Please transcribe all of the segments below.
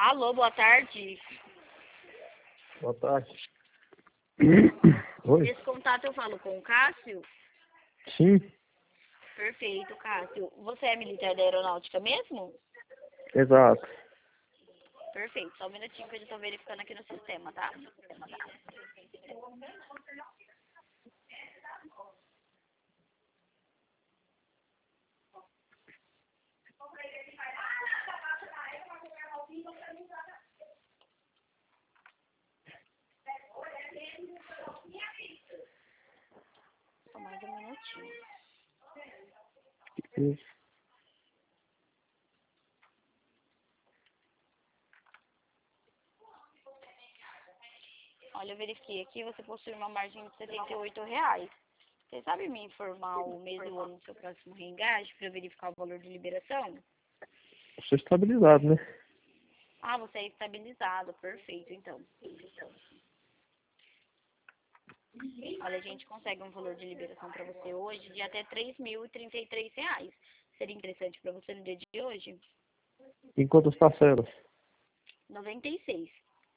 Alô, boa tarde. Boa tarde. Oi? Nesse contato eu falo com o Cássio? Sim, Perfeito, Cássio. Você é militar da aeronáutica mesmo? exato. Perfeito. Só um minutinho que eu já estou verificando aqui no sistema, tá? Só mais um minutinho. Isso. Olha, eu verifiquei aqui, você possui uma margem de R$ 78. Você sabe me informar o mês e o ano do seu próximo reengaje para verificar o valor de liberação? Sou estabilizado, né? Ah, você é estabilizado. Perfeito, então. Olha, a gente consegue um valor de liberação para você hoje de até R$ 3.033. Seria interessante para você no dia de hoje? Em quantas parcelas? 96.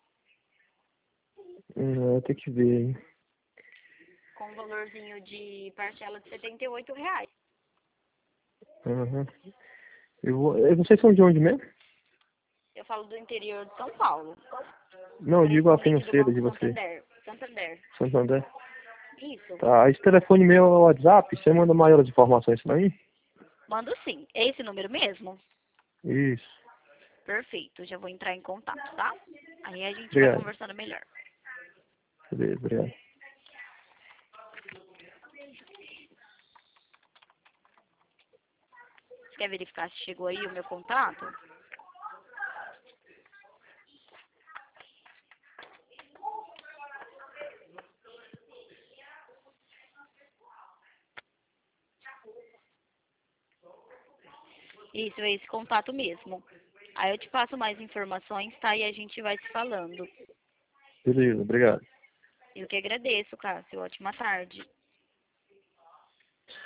Tem que ver, hein? Com um valorzinho de parcela de R$ 78. Uhum. Vocês são de onde mesmo? Eu falo do interior de São Paulo. Não, eu digo a Principalmente do financeira Banco de vocês. Santander. Santander. Santander. Isso. Tá, esse telefone meu é o WhatsApp, você manda maiores informações pra mim? Mando sim. É esse número mesmo? Isso. Perfeito. Já vou entrar em contato, tá? Aí a gente vai Obrigado. conversando melhor. Beleza, obrigado. Você quer verificar se chegou aí o meu contato? Isso, é esse contato mesmo. Aí eu te passo mais informações, tá? E a gente vai se falando. Beleza, obrigado. Eu que agradeço, Cássio. Ótima tarde.